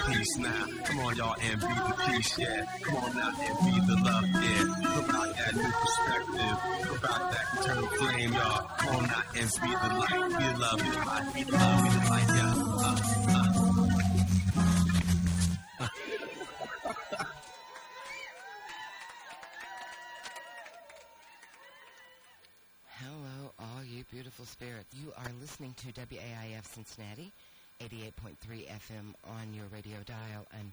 peace now. Come on, y'all, and be the peace, yeah. Come on now and be the love, yeah. About that new perspective, about that eternal flame, y'all. Come on now and be the light, be the love, be the light, be the love, be the light, yeah. Hello, all you beautiful spirits. You are listening to WAIF Cincinnati, 88.3 FM on your radio dial, and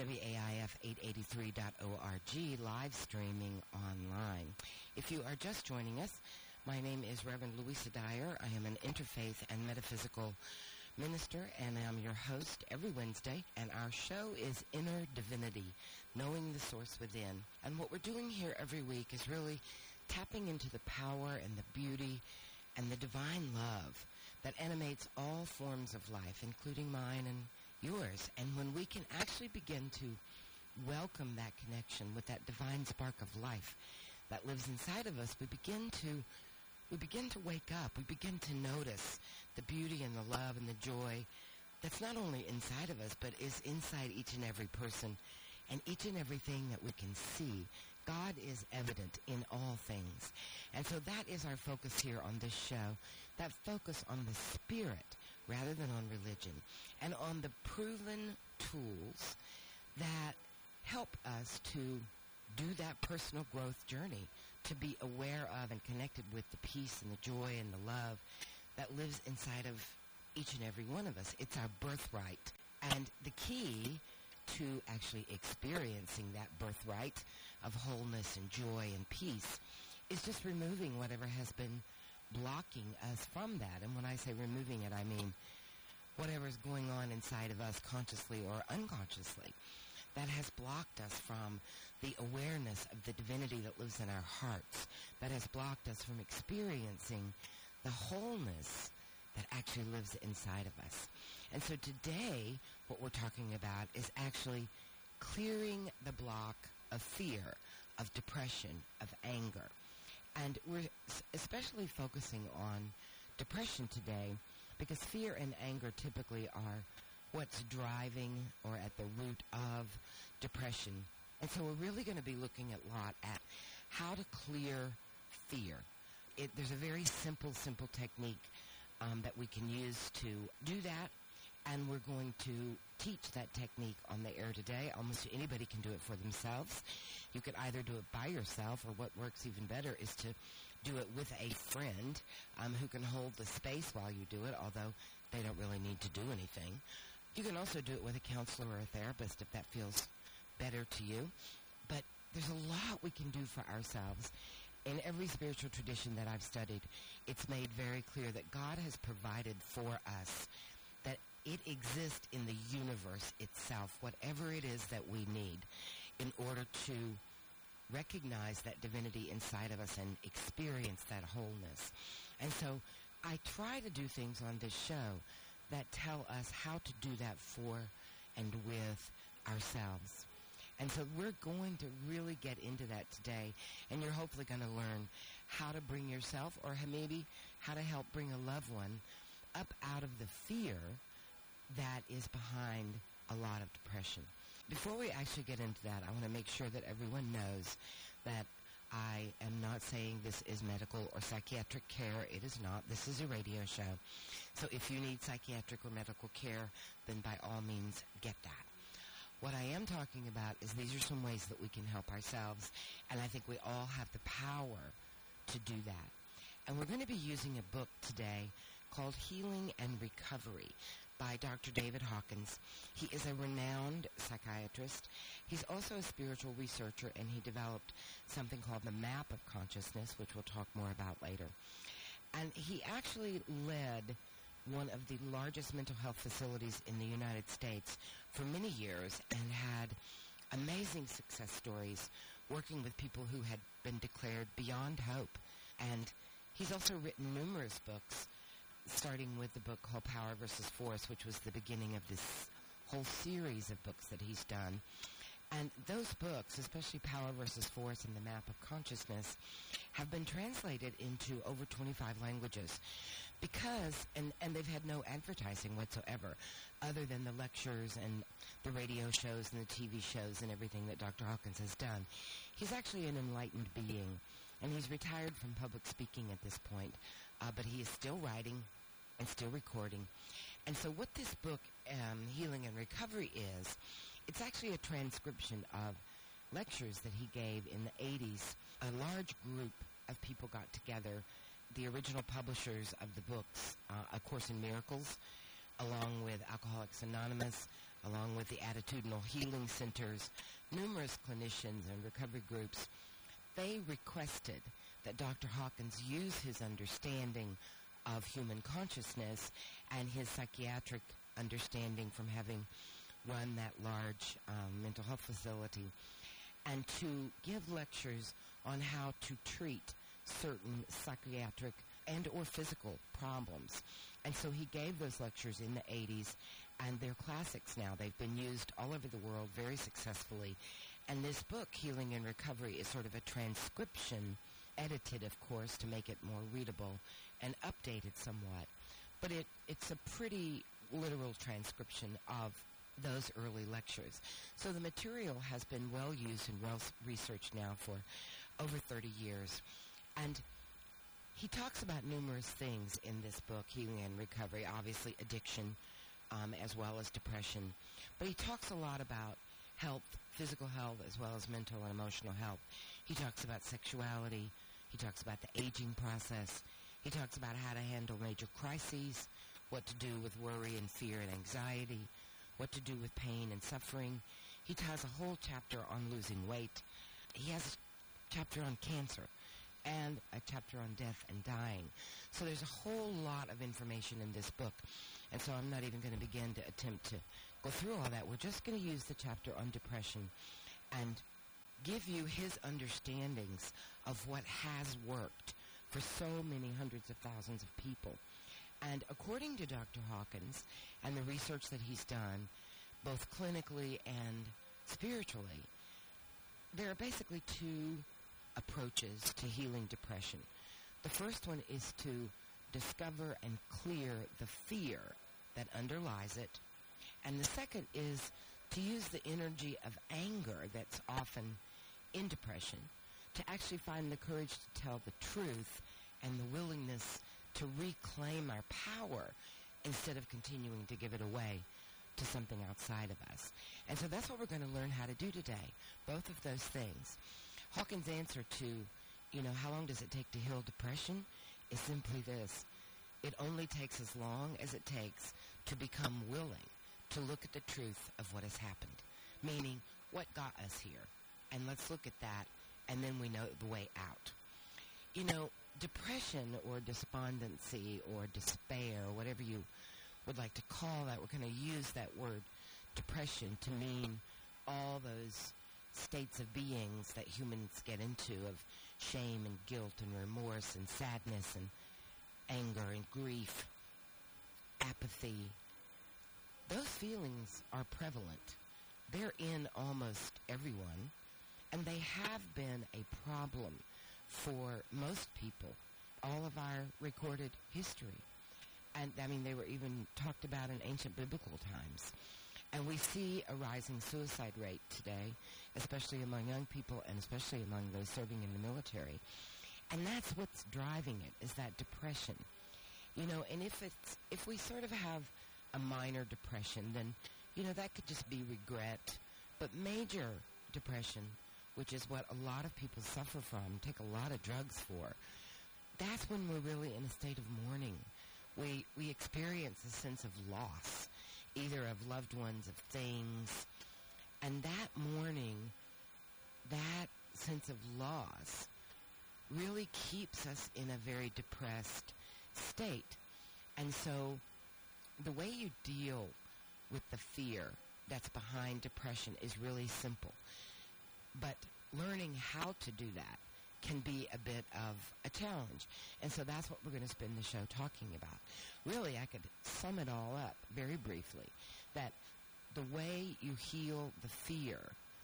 WAIF883.org, live streaming online. If you are just joining us, my name is Reverend Louisa Dyer. I am an interfaith and metaphysical minister, and I'm your host every Wednesday, and our show is Inner Divinity, Knowing the Source Within. And what we're doing here every week is really tapping into the power and the beauty and the divine love that animates all forms of life, including mine and yours. And when we can actually begin to welcome that connection with that divine spark of life that lives inside of us, we begin to wake up. We begin to notice the beauty and the love and the joy that's not only inside of us, but is inside each and every person and each and everything that we can see. God is evident in all things. And so that is our focus here on this show, that focus on the spirit rather than on religion, and on the proven tools that help us to do that personal growth journey, to be aware of and connected with the peace and the joy and the love that lives inside of each and every one of us. It's our birthright. And the key to actually experiencing that birthright of wholeness and joy and peace is just removing whatever has been blocking us from that. And when I say removing it, I mean whatever's going on inside of us consciously or unconsciously that has blocked us from the awareness of the divinity that lives in our hearts, that has blocked us from experiencing the wholeness that actually lives inside of us. And so today, what we're talking about is actually clearing the block of fear, of depression, of anger. And we're especially focusing on depression today because fear and anger typically are what's driving or at the root of depression. And so we're really going to be looking a lot at how to clear fear. There's a very simple technique that we can use to do that, and we're going to teach that technique on the air today. Almost anybody can do it for themselves. You can either do it by yourself, or what works even better is to do it with a friend who can hold the space while you do it, although they don't really need to do anything. You can also do it with a counselor or a therapist if that feels better to you. But there's a lot we can do for ourselves. In every spiritual tradition that I've studied, it's made very clear that God has provided for us, that it exists in the universe itself, whatever it is that we need, in order to recognize that divinity inside of us and experience that wholeness. And so I try to do things on this show that tell us how to do that for and with ourselves. And so we're going to really get into that today, and you're hopefully going to learn how to bring yourself, or maybe how to help bring a loved one up out of the fear that is behind a lot of depression. Before we actually get into that, I want to make sure that everyone knows that I am not saying this is medical or psychiatric care. It is not. This is a radio show. So if you need psychiatric or medical care, then by all means get that. What I am talking about is these are some ways that we can help ourselves, and I think we all have the power to do that. And we're going to be using a book today called Healing and Recovery by Dr. David Hawkins. He is a renowned psychiatrist. He's also a spiritual researcher, and he developed something called the Map of Consciousness, which we'll talk more about later. And he actually led one of the largest mental health facilities in the United States for many years and had amazing success stories working with people who had been declared beyond hope. And he's also written numerous books, starting with the book called Power versus Force, which was the beginning of this whole series of books that he's done. And those books, especially Power versus Force and The Map of Consciousness, have been translated into over 25 languages because, and they've had no advertising whatsoever other than the lectures and the radio shows and the TV shows and everything that Dr. Hawkins has done. He's actually an enlightened being, and he's retired from public speaking at this point, but he is still writing and still recording. And so what this book, Healing and Recovery, is, it's actually a transcription of lectures that he gave in the 80s. A large group of people got together, the original publishers of the books, A Course in Miracles, along with Alcoholics Anonymous, along with the Attitudinal Healing Centers, numerous clinicians and recovery groups. They requested that Dr. Hawkins use his understanding of human consciousness and his psychiatric understanding from having run that large mental health facility, and to give lectures on how to treat certain psychiatric and or physical problems. And so he gave those lectures in the 80s, and they're classics now. They've been used all over the world very successfully. And this book, Healing and Recovery, is sort of a transcription, edited, of course, to make it more readable and updated somewhat. But it's a pretty literal transcription of those early lectures. So the material has been well used and well researched now for over 30 years. And he talks about numerous things in this book, Healing and Recovery, obviously addiction, as well as depression. But he talks a lot about health, physical health, as well as mental and emotional health. He talks about sexuality. He talks about the aging process. He talks about how to handle major crises, what to do with worry and fear and anxiety, what to do with pain and suffering. He has a whole chapter on losing weight. He has a chapter on cancer and a chapter on death and dying. So there's a whole lot of information in this book. And so I'm not even going to begin to attempt to go through all that. We're just going to use the chapter on depression and give you his understandings of what has worked for so many hundreds of thousands of people. And according to Dr. Hawkins and the research that he's done, both clinically and spiritually, there are basically two approaches to healing depression. The first one is to discover and clear the fear that underlies it. And the second is to use the energy of anger that's often in depression to actually find the courage to tell the truth and the willingness to reclaim our power instead of continuing to give it away to something outside of us. And so that's what we're going to learn how to do today, both of those things. Hawkins' answer to, how long does it take to heal depression is simply this. It only takes as long as it takes to become willing to look at the truth of what has happened, meaning what got us here. And let's look at that, and then we know the way out. Depression or despondency or despair, whatever you would like to call that, we're going to use that word depression to mean all those states of beings that humans get into of shame and guilt and remorse and sadness and anger and grief, apathy. Those feelings are prevalent. They're in almost everyone, and they have been a problem for most people, all of our recorded history. And, they were even talked about in ancient biblical times. And we see a rising suicide rate today, especially among young people and especially among those serving in the military. And that's what's driving it, is that depression. And if we sort of have a minor depression, then, that could just be regret. But major depression, which is what a lot of people suffer from, take a lot of drugs for, that's when we're really in a state of mourning. We experience a sense of loss, either of loved ones, of things. And that mourning, that sense of loss, really keeps us in a very depressed state. And so the way you deal with the fear that's behind depression is really simple. But learning how to do that can be a bit of a challenge. And so that's what we're going to spend the show talking about. Really, I could sum it all up very briefly, that the way you heal the fear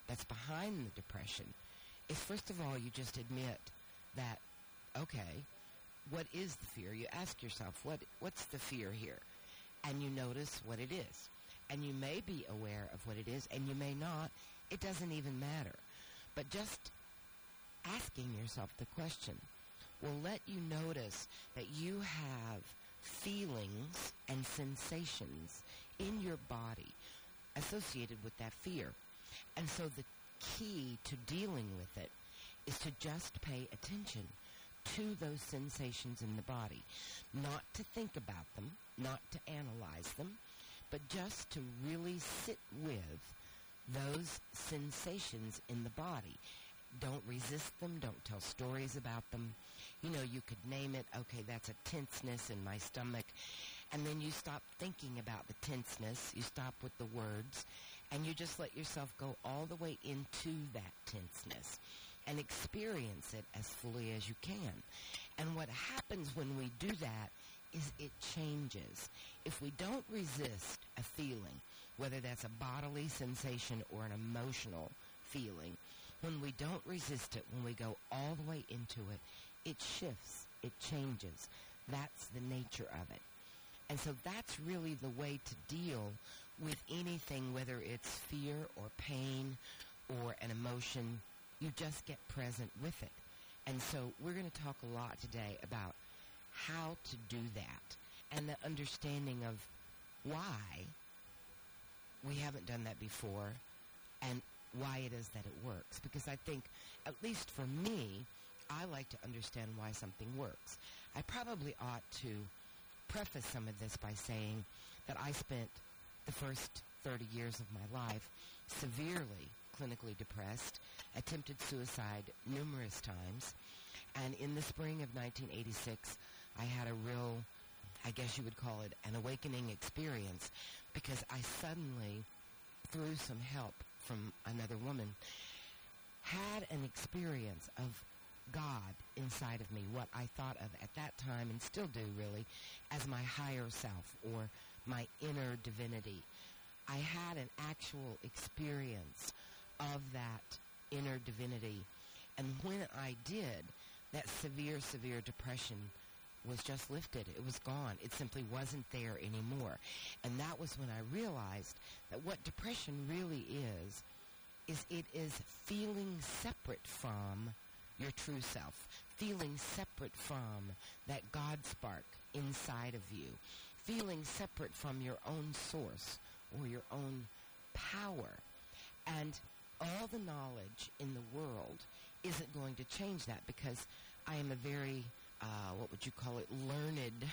that's behind the depression is, first of all, you just admit that, okay, what is the fear? You ask yourself, what's the fear here? And you notice what it is. And you may be aware of what it is, and you may not. It doesn't even matter. But just asking yourself the question will let you notice that you have feelings and sensations in your body associated with that fear. And so the key to dealing with it is to just pay attention to those sensations in the body. Not to think about them, not to analyze them, but just to really sit with those sensations in the body. Don't resist them. Don't tell stories about them. You know, you could name it, okay, that's a tenseness in my stomach. And then you stop thinking about the tenseness. You stop with the words. And you just let yourself go all the way into that tenseness and experience it as fully as you can. And what happens when we do that is it changes. If we don't resist a feeling, whether that's a bodily sensation or an emotional feeling, when we don't resist it, when we go all the way into it, it shifts, it changes. That's the nature of it. And so that's really the way to deal with anything, whether it's fear or pain or an emotion. You just get present with it. And so we're going to talk a lot today about how to do that and the understanding of why we haven't done that before and why it is that it works. Because I think, at least for me, I like to understand why something works. I probably ought to preface some of this by saying that I spent the first 30 years of my life severely clinically depressed, attempted suicide numerous times, and in the spring of 1986, I had a real, I guess you would call it, an awakening experience, because I suddenly, through some help from another woman, had an experience of God inside of me, what I thought of at that time, and still do really, as my higher self or my inner divinity. I had an actual experience of that inner divinity. And when I did, that severe, severe depression was just lifted. It was gone. It simply wasn't there anymore. And that was when I realized that what depression really is it is feeling separate from your true self, feeling separate from that God spark inside of you, feeling separate from your own source or your own power. And all the knowledge in the world isn't going to change that, because I am a very, what would you call it, learned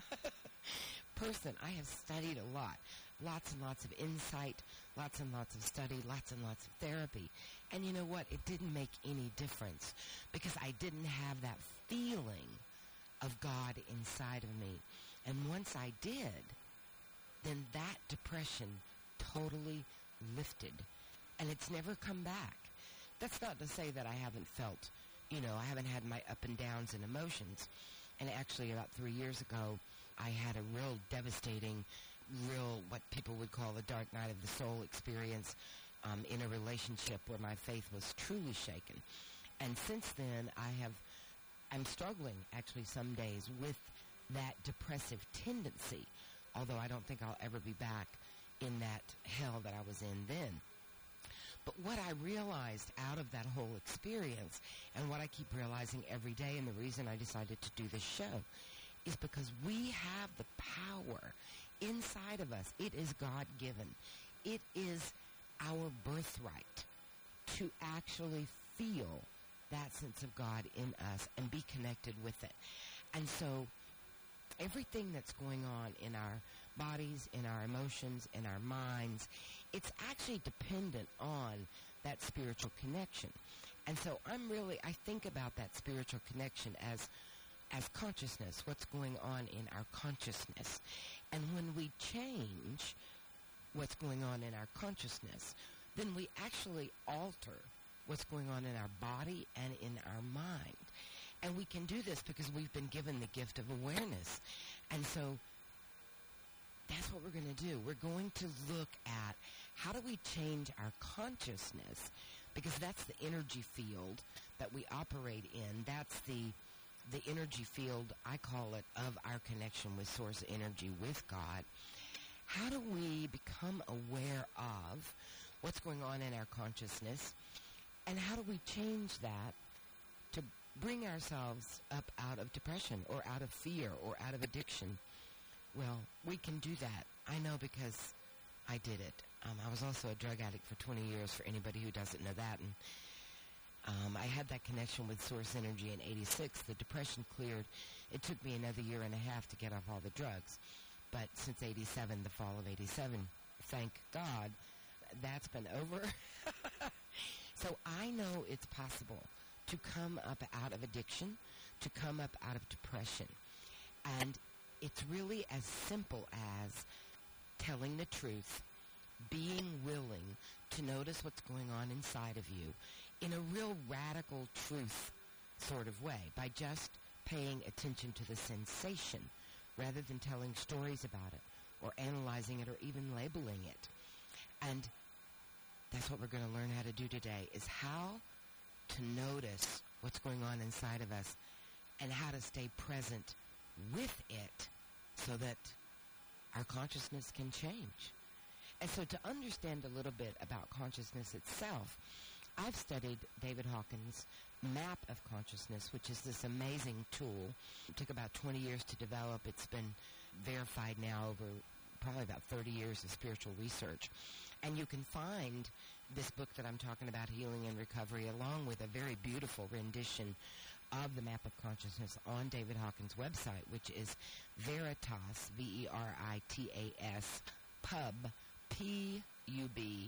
person. I have studied a lot, lots and lots of insight, lots and lots of study, lots and lots of therapy. And you know what? It didn't make any difference, because I didn't have that feeling of God inside of me. And once I did, then that depression totally lifted. And it's never come back. That's not to say that I haven't felt, I haven't had my up and downs and emotions. And actually, about 3 years ago, I had a real devastating, what people would call a dark night of the soul experience in a relationship where my faith was truly shaken. And since then, I'm struggling, actually, some days with that depressive tendency, although I don't think I'll ever be back in that hell that I was in then. But what I realized out of that whole experience, and what I keep realizing every day, and the reason I decided to do this show, is because we have the power inside of us. It is God-given. It is our birthright to actually feel that sense of God in us and be connected with it. And so everything that's going on in our bodies, in our emotions, in our minds, it's actually dependent on that spiritual connection. And so I think about that spiritual connection as consciousness, what's going on in our consciousness. And when we change what's going on in our consciousness, then we actually alter what's going on in our body and in our mind. And we can do this because we've been given the gift of awareness. And so that's what we're going to do. We're going to look at how do we change our consciousness, because that's the energy field that we operate in. That's the energy field, I call it, of our connection with source energy, with God. How do we become aware of what's going on in our consciousness, and how do we change that to bring ourselves up out of depression or out of fear or out of addiction? Well, we can do that. I know because I did it. I was also a drug addict for 20 years, for anybody who doesn't know that. And I had that connection with source energy in 86. The depression cleared. It took me another year and a half to get off all the drugs. But since 87, the fall of 87, thank God, that's been over. So I know it's possible to come up out of addiction, to come up out of depression. And it's really as simple as telling the truth, being willing to notice what's going on inside of you in a real radical truth sort of way, by just paying attention to the sensation rather than telling stories about it or analyzing it or even labeling it. And that's what we're going to learn how to do today, is how to notice what's going on inside of us and how to stay present with it so that our consciousness can change. And so to understand a little bit about consciousness itself, I've studied David Hawkins' map of consciousness, which is this amazing tool. It took about 20 years to develop. It's been verified now over probably about 30 years of spiritual research. And you can find this book that I'm talking about, Healing and Recovery, along with a very beautiful rendition of the map of consciousness on David Hawkins' website, which is Veritas, Veritas, Pub, P-U-B,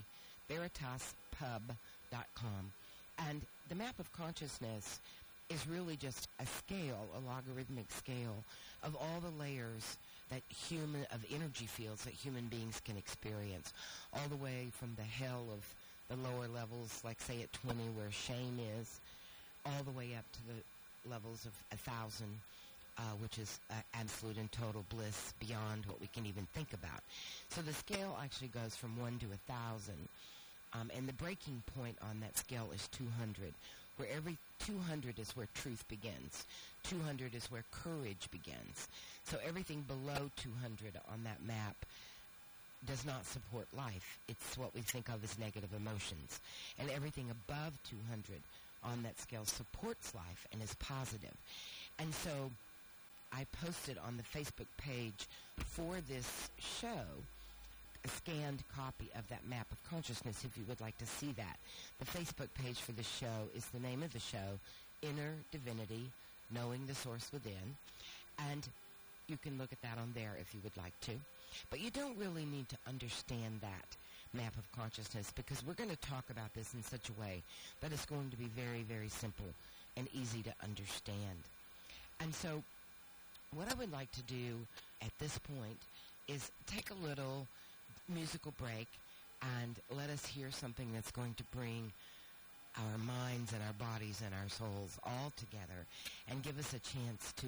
veritaspub.com. And the map of consciousness is really just a scale, a logarithmic scale of all the layers of energy fields that human beings can experience, all the way from the hell of the lower levels, like say at 20 where shame is, all the way up to the levels of 1,000, which is absolute and total bliss beyond what we can even think about. So the scale actually goes from 1 to 1,000, and the breaking point on that scale is 200, where every 200 is where truth begins. 200 is where courage begins. So everything below 200 on that map does not support life. It's what we think of as negative emotions. And everything above 200 on that scale supports life and is positive. And so I posted on the Facebook page for this show a scanned copy of that map of consciousness if you would like to see that. The Facebook page for the show is the name of the show, Inner Divinity, Knowing the Source Within. And you can look at that on there if you would like to. But you don't really need to understand that map of consciousness, because we're going to talk about this in such a way that it's going to be very, very simple and easy to understand. And so what I would like to do at this point is take a little musical break and let us hear something that's going to bring our minds and our bodies and our souls all together and give us a chance to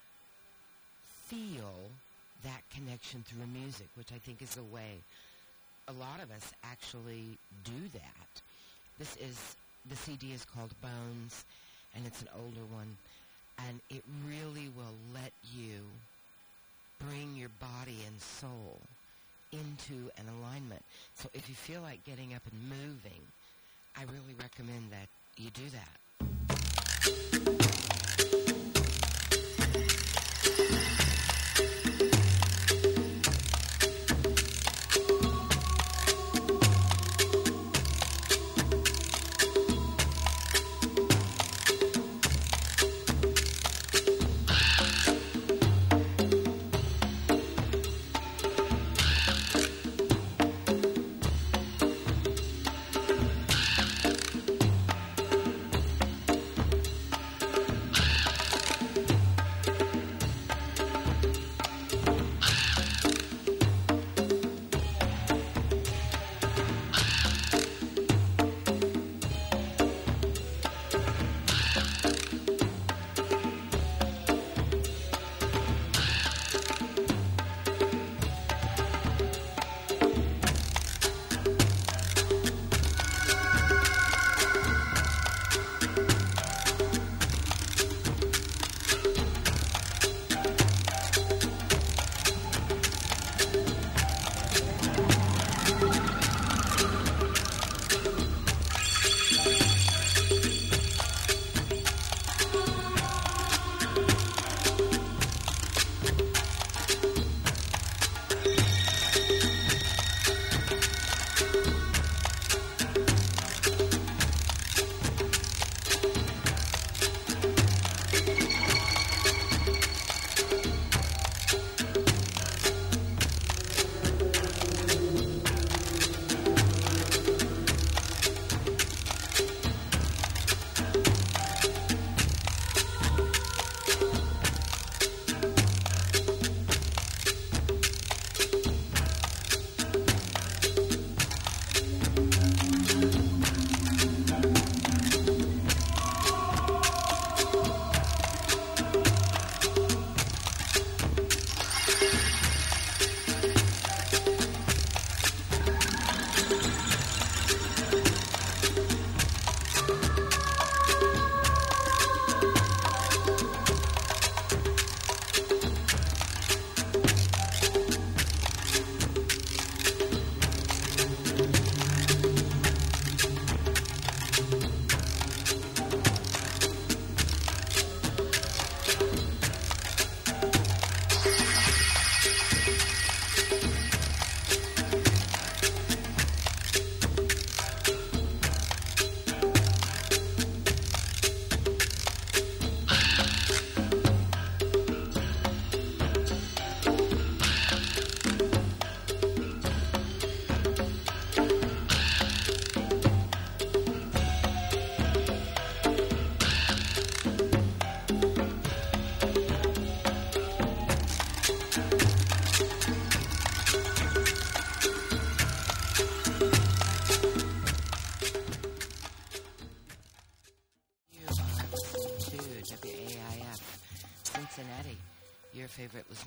feel that connection through music, which I think is a way a lot of us actually do that. The CD is called Bones, and it's an older one, and it really will let you bring your body and soul into an alignment. So if you feel like getting up and moving, I really recommend that you do that.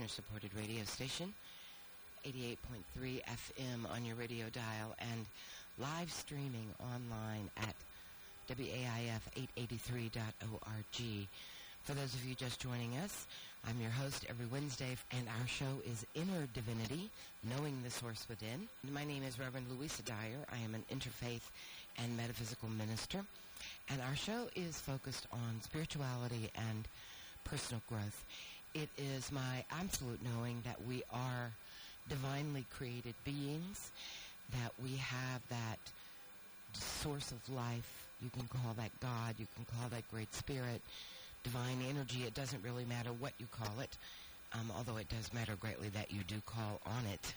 listener-supported radio station, 88.3 FM on your radio dial, and live streaming online at WAIF883.org. For those of you just joining us, I'm your host every Wednesday, and our show is Inner Divinity, Knowing the Source Within. My name is Reverend Louisa Dyer. I am an interfaith and metaphysical minister, and our show is focused on spirituality and personal growth. It is my absolute knowing that we are divinely created beings, that we have that source of life. You can call that God, you can call that Great Spirit, divine energy. It doesn't really matter what you call it, although it does matter greatly that you do call on it.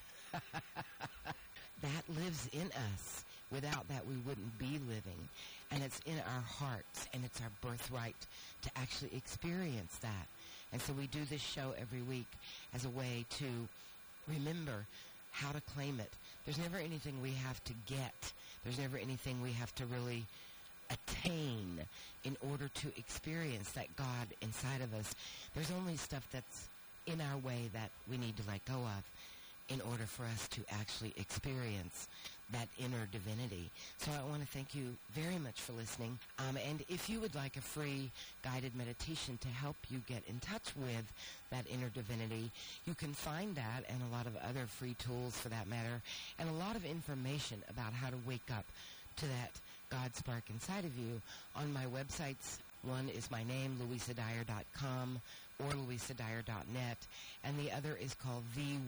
That lives in us. Without that, we wouldn't be living. And it's in our hearts, and it's our birthright to actually experience that. And so we do this show every week as a way to remember how to claim it. There's never anything we have to get. There's never anything we have to really attain in order to experience that God inside of us. There's only stuff that's in our way that we need to let go of in order for us to actually experience that inner divinity. So I want to thank you very much for listening. And if you would like a free guided meditation to help you get in touch with that inner divinity, you can find that and a lot of other free tools for that matter, and a lot of information about how to wake up to that God spark inside of you on my websites. One is my name, louisadyer.com or louisadyer.net, and the other is called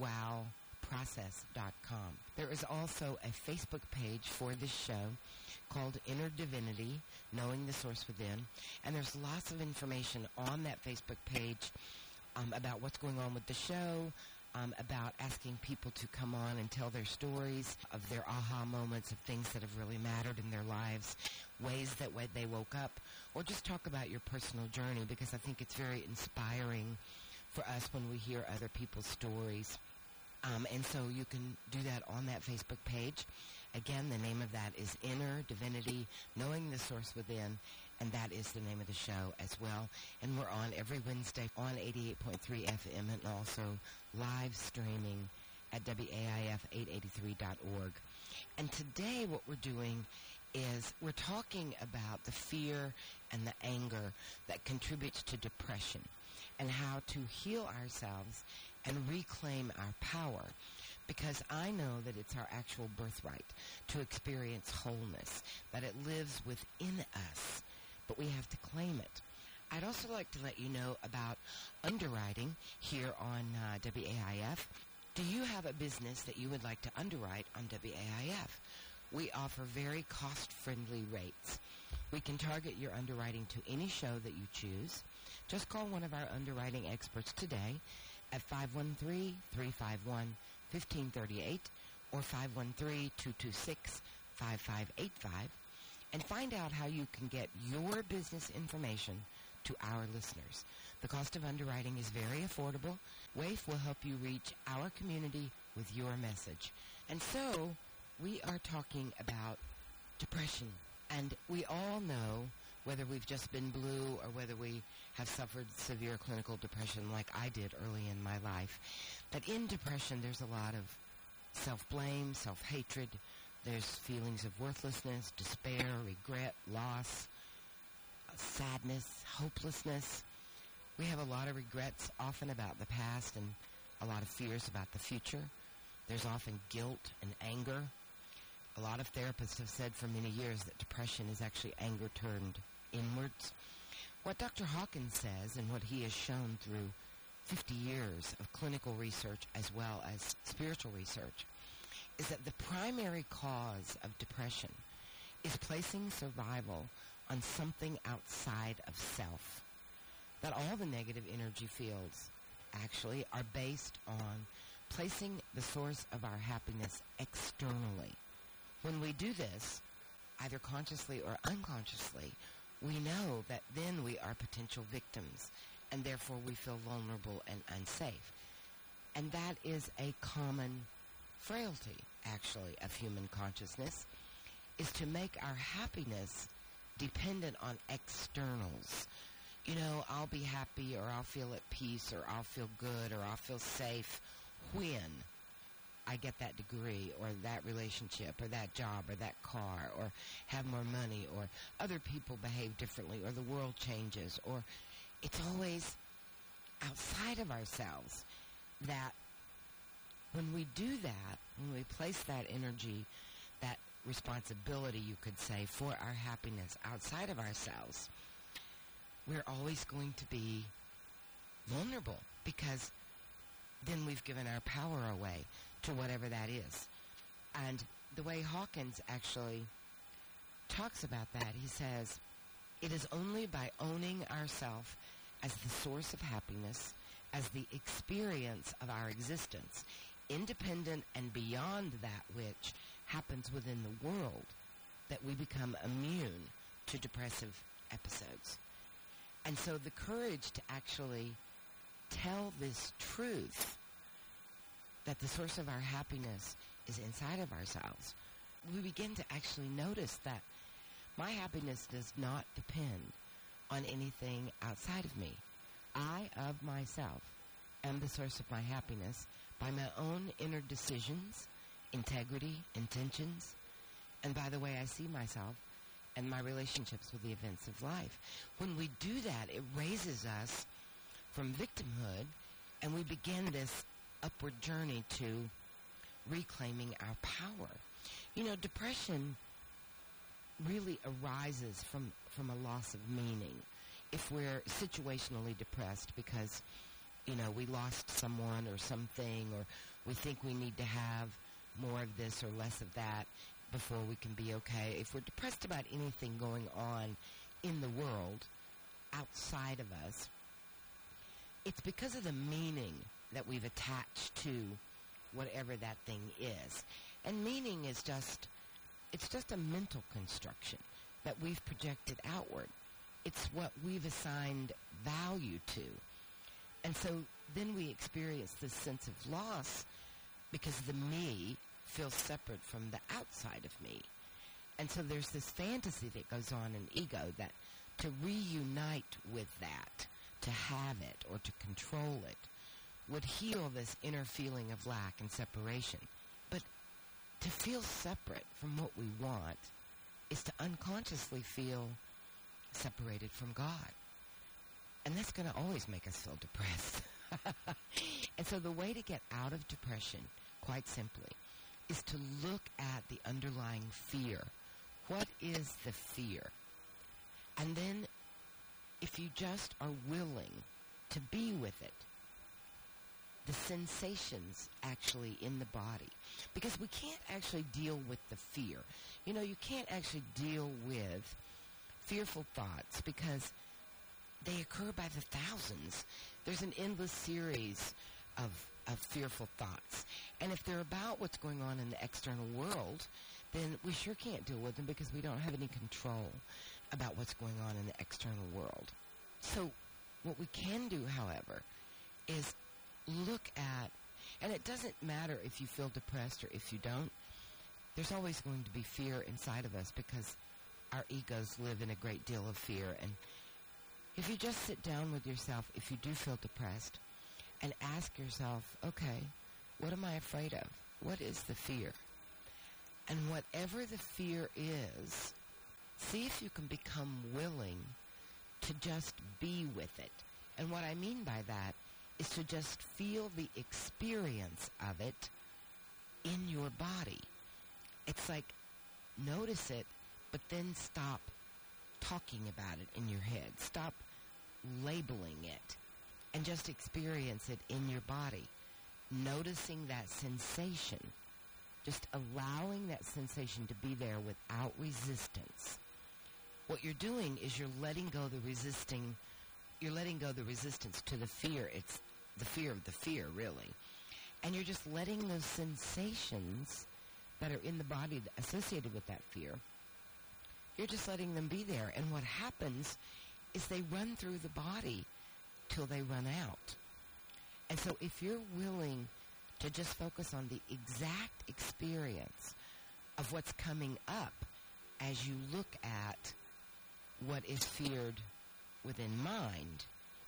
thewowprocess.com. There is also a Facebook page for this show called Inner Divinity, Knowing the Source Within, and there's lots of information on that Facebook page about what's going on with the show, about asking people to come on and tell their stories of their aha moments, of things that have really mattered in their lives, ways that they woke up, or just talk about your personal journey, because I think it's very inspiring for us when we hear other people's stories. And so you can do that on that Facebook page. Again, the name of that is Inner Divinity, Knowing the Source Within, and that is the name of the show as well. And we're on every Wednesday on 88.3 FM and also live streaming at WAIF883.org. And today what we're doing is we're talking about the fear and the anger that contributes to depression and how to heal ourselves and reclaim our power, because I know that it's our actual birthright to experience wholeness, that it lives within us, but we have to claim it. I'd also like to let you know about underwriting here on WAIF. Do you have a business that you would like to underwrite on WAIF? We offer very cost-friendly rates. We can target your underwriting to any show that you choose. Just call one of our underwriting experts today at 513-351-1538 or 513-226-5585 and find out how you can get your business information to our listeners. The cost of underwriting is very affordable. WAIF will help you reach our community with your message. And so we are talking about depression. And we all know, whether we've just been blue or whether we have suffered severe clinical depression like I did early in my life, that in depression there's a lot of self-blame, self-hatred. There's feelings of worthlessness, despair, regret, loss, sadness, hopelessness. We have a lot of regrets often about the past and a lot of fears about the future. There's often guilt and anger. A lot of therapists have said for many years that depression is actually anger turned inwards. What Dr. Hawkins says, and what he has shown through 50 years of clinical research as well as spiritual research, is that the primary cause of depression is placing survival on something outside of self. That all the negative energy fields actually are based on placing the source of our happiness externally. When we do this, either consciously or unconsciously, we know that then we are potential victims, and therefore we feel vulnerable and unsafe. And that is a common frailty, actually, of human consciousness, is to make our happiness dependent on externals. I'll be happy, or I'll feel at peace, or I'll feel good, or I'll feel safe when I get that degree, or that relationship, or that job, or that car, or have more money, or other people behave differently, or the world changes, or it's always outside of ourselves. That when we do that, when we place that energy, that responsibility, you could say, for our happiness outside of ourselves, we're always going to be vulnerable, because then we've given our power away to whatever that is. And the way Hawkins actually talks about that, he says, it is only by owning ourselves as the source of happiness, as the experience of our existence, independent and beyond that which happens within the world, that we become immune to depressive episodes. And so the courage to actually tell this truth, that the source of our happiness is inside of ourselves, we begin to actually notice that my happiness does not depend on anything outside of me. I, of myself, am the source of my happiness by my own inner decisions, integrity, intentions, and by the way I see myself and my relationships with the events of life. When we do that, it raises us from victimhood, and we begin this upward journey to reclaiming our power. Depression really arises from a loss of meaning. If we're situationally depressed because, we lost someone or something, or we think we need to have more of this or less of that before we can be okay. If we're depressed about anything going on in the world outside of us, it's because of the meaning that we've attached to whatever that thing is. And meaning is just a mental construction that we've projected outward. It's what we've assigned value to. And so then we experience this sense of loss because the me feels separate from the outside of me. And so there's this fantasy that goes on in ego that to reunite with that, to have it or to control it, would heal this inner feeling of lack and separation. But to feel separate from what we want is to unconsciously feel separated from God. And that's going to always make us feel depressed. And so the way to get out of depression, quite simply, is to look at the underlying fear. What is the fear? And then if you just are willing to be with it, the sensations actually in the body. Because we can't actually deal with the fear. You can't actually deal with fearful thoughts because they occur by the thousands. There's an endless series of fearful thoughts. And if they're about what's going on in the external world, then we sure can't deal with them because we don't have any control about what's going on in the external world. So what we can do, however, is look at, and it doesn't matter if you feel depressed or if you don't, there's always going to be fear inside of us because our egos live in a great deal of fear. And if you just sit down with yourself, if you do feel depressed, and ask yourself, okay, what am I afraid of? What is the fear? And whatever the fear is, see if you can become willing to just be with it. And what I mean by that is to just feel the experience of it in your body. It's like notice it, but then stop talking about it in your head. Stop labeling it and just experience it in your body. Noticing that sensation. Just allowing that sensation to be there without resistance. What you're doing is you're letting go the resistance to the fear. It's the fear of the fear, really. And you're just letting those sensations that are in the body associated with that fear, you're just letting them be there. And what happens is they run through the body till they run out. And so if you're willing to just focus on the exact experience of what's coming up as you look at what is feared within mind,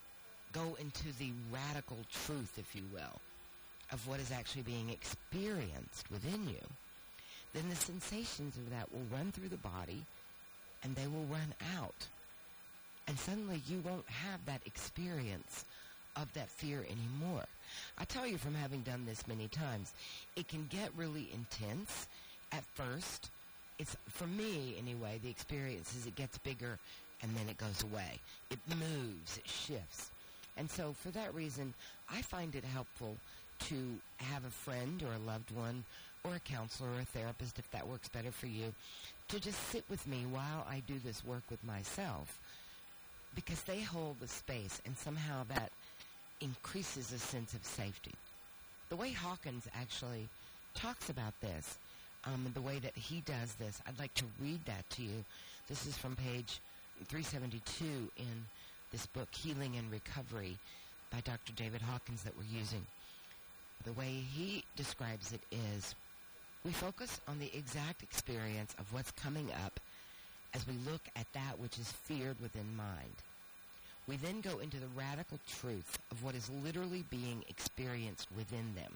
go into the radical truth, if you will, of what is actually being experienced within you, then the sensations of that will run through the body and they will run out. And suddenly you won't have that experience of that fear anymore. I tell you from having done this many times, it can get really intense at first. It's, for me anyway, the experience is it gets bigger and then it goes away. It moves, it shifts. And so for that reason, I find it helpful to have a friend or a loved one or a counselor or a therapist, if that works better for you, to just sit with me while I do this work with myself, because they hold the space and somehow that increases a sense of safety. The way Hawkins actually talks about this, the way that he does this, I'd like to read that to you. This is from page 372 in this book, Healing and Recovery, by Dr. David Hawkins, that we're using. The way he describes it is, we focus on the exact experience of what's coming up as we look at that which is feared within mind. We then go into the radical truth of what is literally being experienced within them.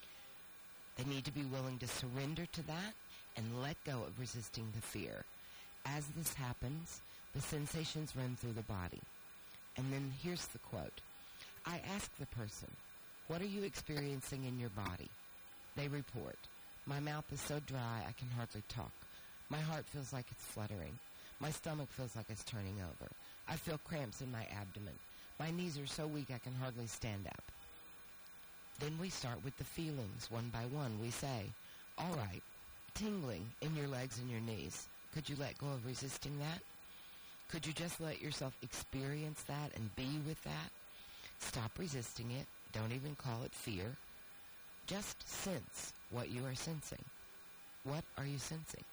They need to be willing to surrender to that and let go of resisting the fear. As this happens, the sensations run through the body. And then here's the quote. I ask the person, what are you experiencing in your body? They report, my mouth is so dry I can hardly talk. My heart feels like it's fluttering. My stomach feels like it's turning over. I feel cramps in my abdomen. My knees are so weak I can hardly stand up. Then we start with the feelings one by one. We say, all right, tingling in your legs and your knees. Could you let go of resisting that? Could you just let yourself experience that and be with that? Stop resisting it. Don't even call it fear. Just sense what you are sensing. What are you sensing?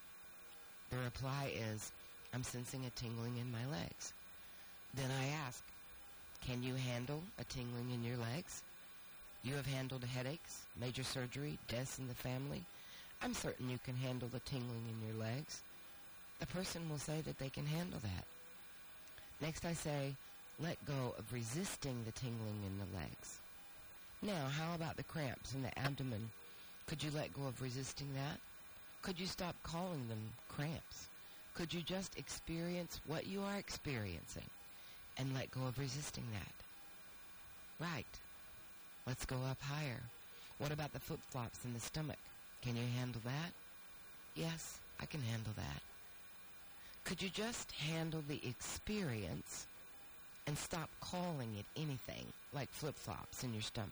The reply is, I'm sensing a tingling in my legs. Then I ask, can you handle a tingling in your legs? You have handled headaches, major surgery, deaths in the family. I'm certain you can handle the tingling in your legs. The person will say that they can handle that. Next I say, let go of resisting the tingling in the legs. Now, how about the cramps in the abdomen? Could you let go of resisting that? Could you stop calling them cramps? Could you just experience what you are experiencing and let go of resisting that? Right. Let's go up higher. What about the flip-flops in the stomach? Can you handle that? Yes, I can handle that. Could you just handle the experience and stop calling it anything like flip-flops in your stomach?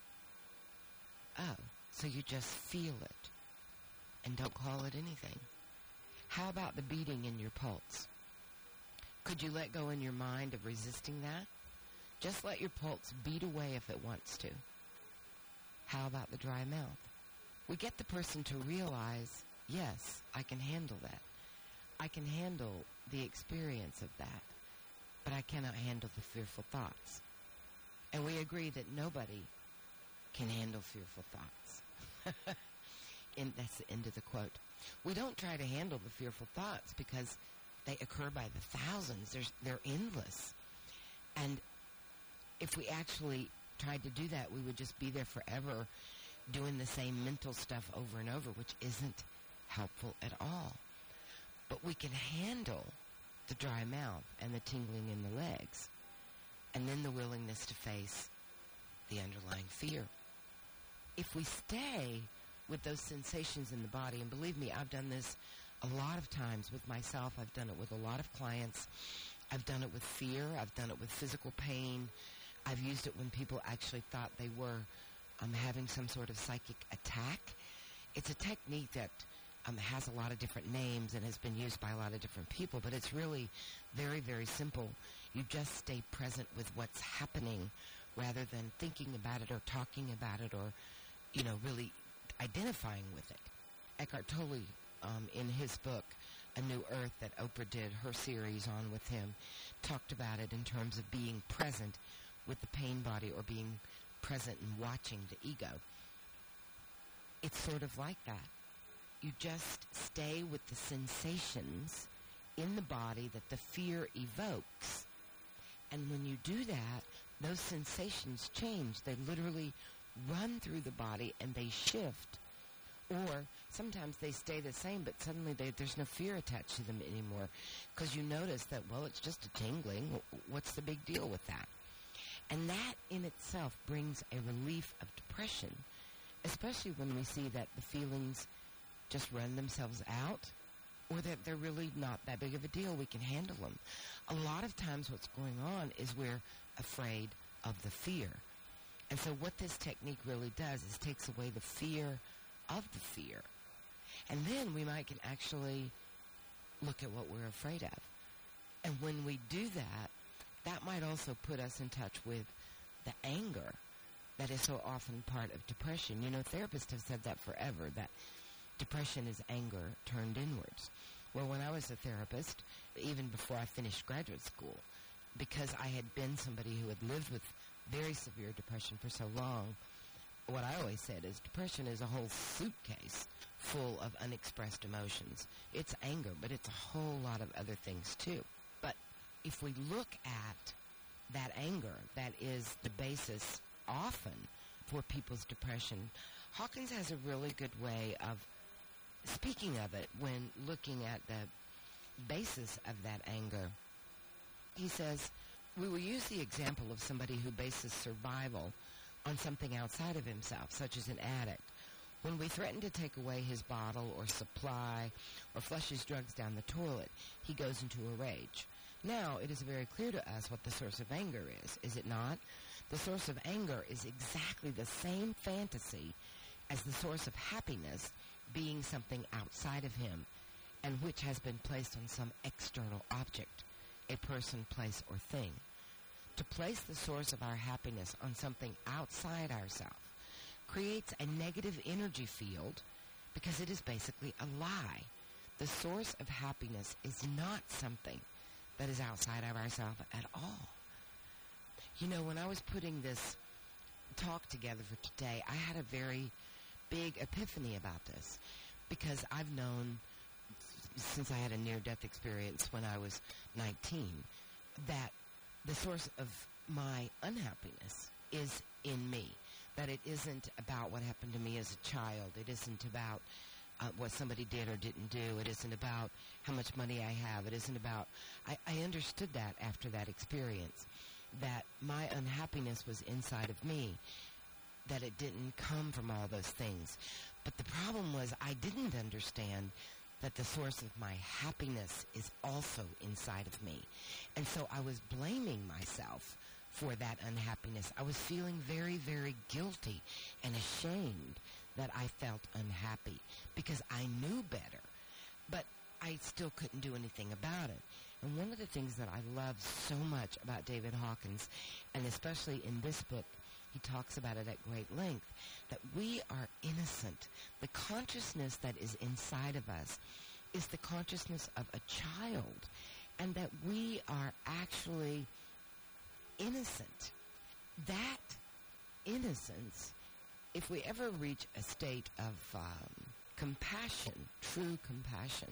Oh, so you just feel it and don't call it anything. How about the beating in your pulse? Could you let go in your mind of resisting that? Just let your pulse beat away if it wants to. How about the dry mouth? We get the person to realize, yes, I can handle that. I can handle the experience of that, but I cannot handle the fearful thoughts. And we agree that nobody can handle fearful thoughts. And that's the end of the quote. We don't try to handle the fearful thoughts because they occur by the thousands. They're endless. And if we actually tried to do that, we would just be there forever doing the same mental stuff over and over, which isn't helpful at all. But we can handle the dry mouth and the tingling in the legs, and then the willingness to face the underlying fear. If we stay with those sensations in the body, and believe me, I've done this a lot of times with myself. I've done it with a lot of clients. I've done it with fear. I've done it with physical pain. I've used it when people actually thought they were having some sort of psychic attack. It's a technique that has a lot of different names and has been used by a lot of different people, but it's really very, very simple. You just stay present with what's happening rather than thinking about it or talking about it or, really identifying with it. Eckhart Tolle, in his book, A New Earth, that Oprah did her series on with him, talked about it in terms of being present with the pain body or being present and watching the ego. It's sort of like that. You just stay with the sensations in the body that the fear evokes, And when you do that, those sensations change. They literally run through the body and they shift. Or sometimes they stay the same, but suddenly there's no fear attached to them anymore because you notice that, well, it's just a tingling. What's the big deal with that? And that in itself brings a relief of depression, especially when we see that the feelings just run themselves out or that they're really not that big of a deal. We can handle them. A lot of times what's going on is we're afraid of the fear. And so what this technique really does is takes away the fear of the fear. And then we can actually look at what we're afraid of. And when we do that, that might also put us in touch with the anger that is so often part of depression. You know, therapists have said that forever, that depression is anger turned inwards. Well, when I was a therapist, even before I finished graduate school, because I had been somebody who had lived with very severe depression for so long, what I always said is depression is a whole suitcase full of unexpressed emotions. It's anger, but it's a whole lot of other things too. But if we look at that anger, that is the basis often for people's depression, Hawkins has a really good way of speaking of it when looking at the basis of that anger. He says, we will use the example of somebody who bases survival on something outside of himself, such as an addict. When we threaten to take away his bottle or supply or flush his drugs down the toilet, he goes into a rage. Now, it is very clear to us what the source of anger is it not? The source of anger is exactly the same fantasy as the source of happiness being something outside of him and which has been placed on some external object, a person, place, or thing. To place the source of our happiness on something outside ourselves creates a negative energy field because it is basically a lie. The source of happiness is not something that is outside of ourselves at all. You know, when I was putting this talk together for today, I had a very big epiphany about this because I've known since I had a near-death experience when I was 19 that the source of my unhappiness is in me, that it isn't about what happened to me as a child. It isn't about what somebody did or didn't do. It isn't about how much money I have. It isn't about... I understood that after that experience, that my unhappiness was inside of me, that it didn't come from all those things. But the problem was I didn't understand that the source of my happiness is also inside of me. And so I was blaming myself for that unhappiness. I was feeling very, very guilty and ashamed that I felt unhappy because I knew better. But I still couldn't do anything about it. And one of the things that I love so much about David Hawkins, and especially in this book, he talks about it at great length, that we are innocent. The consciousness that is inside of us is the consciousness of a child, and that we are actually innocent. That innocence, if we ever reach a state of compassion, true compassion,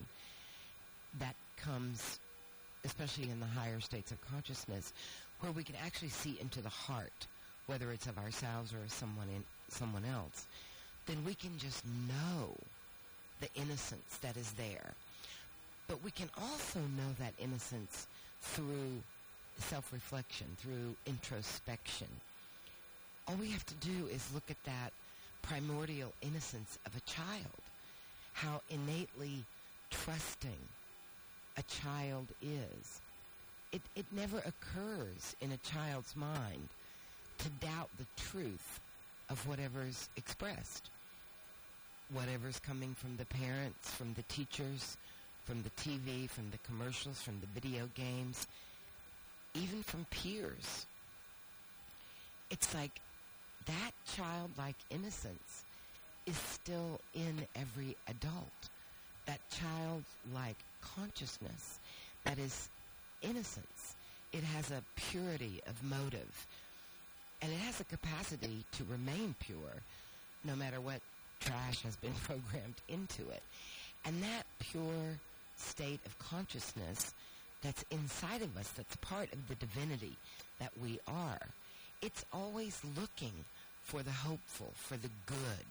that comes especially in the higher states of consciousness, where we can actually see into the heart, whether it's of ourselves or someone else, then we can just know the innocence that is there. But we can also know that innocence through self-reflection, through introspection. All we have to do is look at that primordial innocence of a child, how innately trusting a child is. It never occurs in a child's mind to doubt the truth of whatever's expressed, whatever's coming from the parents, from the teachers, from the TV, from the commercials, from the video games, even from peers. It's like that childlike innocence is still in every adult. That childlike consciousness, that is innocence. It has a purity of motive, and it has a capacity to remain pure no matter what trash has been programmed into it. And that pure state of consciousness that's inside of us, that's part of the divinity that we are, it's always looking for the hopeful, for the good.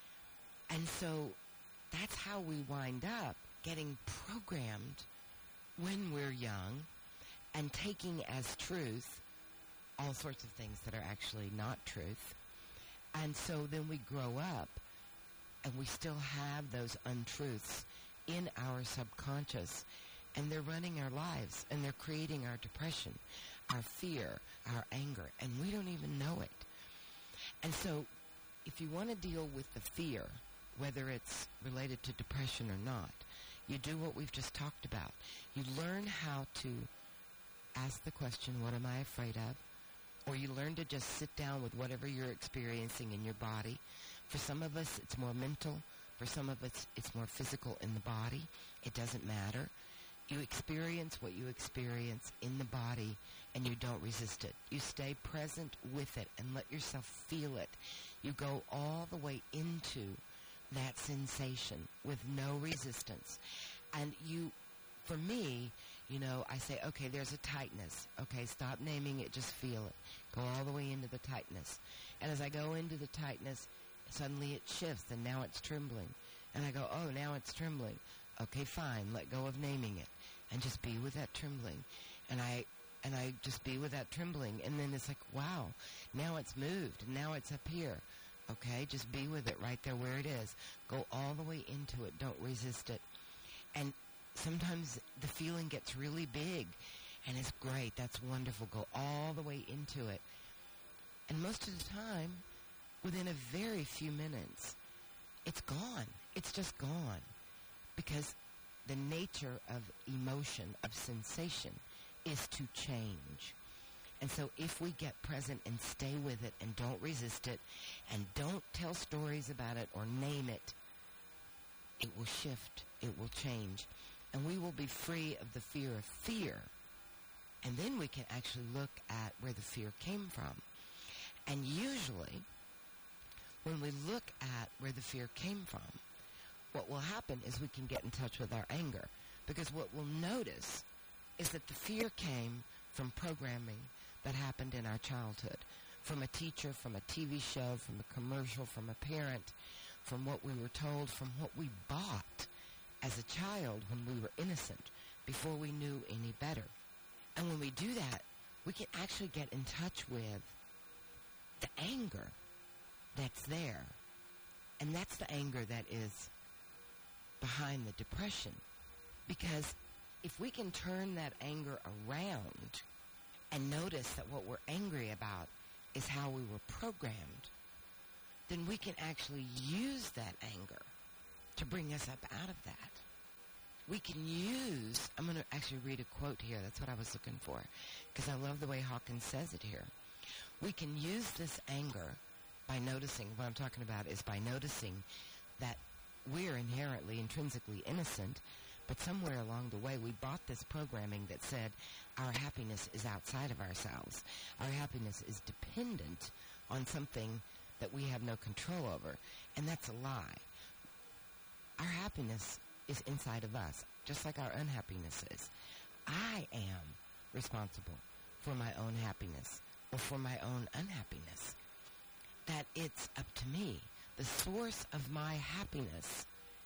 And so that's how we wind up getting programmed when we're young and taking as truth all sorts of things that are actually not truth. And so then we grow up and we still have those untruths in our subconscious, and they're running our lives, and they're creating our depression, our fear, our anger, and we don't even know it. And so if you want to deal with the fear, whether it's related to depression or not, you do what we've just talked about. You learn how to ask the question, what am I afraid of? Or you learn to just sit down with whatever you're experiencing in your body. For some of us, it's more mental. For some of us, it's more physical in the body. It doesn't matter. You experience what you experience in the body, and you don't resist it. You stay present with it and let yourself feel it. You go all the way into that sensation with no resistance. And you, for me, you know, I say, okay, there's a tightness. Okay, stop naming it, just feel it. Go all the way into the tightness. And as I go into the tightness, suddenly it shifts, and now it's trembling. And I go, oh, now it's trembling. Okay, fine, let go of naming it. And just be with that trembling. And I just be with that trembling. And then it's like, wow, now it's moved, and now it's up here. Okay, just be with it right there where it is. Go all the way into it. Don't resist it. And sometimes the feeling gets really big, and it's great. That's wonderful. Go all the way into it. And most of the time, within a very few minutes, it's gone. It's just gone. Because the nature of emotion, of sensation, is to change. And so if we get present and stay with it and don't resist it and don't tell stories about it or name it, it will shift. It will change. And we will be free of the fear of fear. And then we can actually look at where the fear came from. And usually, when we look at where the fear came from, what will happen is we can get in touch with our anger. Because what we'll notice is that the fear came from programming that happened in our childhood, from a teacher, from a TV show, from a commercial, from a parent, from what we were told, from what we bought as a child when we were innocent, before we knew any better. And when we do that, we can actually get in touch with the anger that's there. And that's the anger that is behind the depression. Because if we can turn that anger around and notice that what we're angry about is how we were programmed, then we can actually use that anger to bring us up out of that. We can use, I'm going to actually read a quote here. That's what I was looking for, because I love the way Hawkins says it here. We can use this anger by noticing, what I'm talking about is by noticing that we're inherently, intrinsically innocent, but somewhere along the way we bought this programming that said our happiness is outside of ourselves. Our happiness is dependent on something that we have no control over, and that's a lie. Our happiness is inside of us, just like our unhappiness is. I am responsible for my own happiness or for my own unhappiness. That it's up to me. The source of my happiness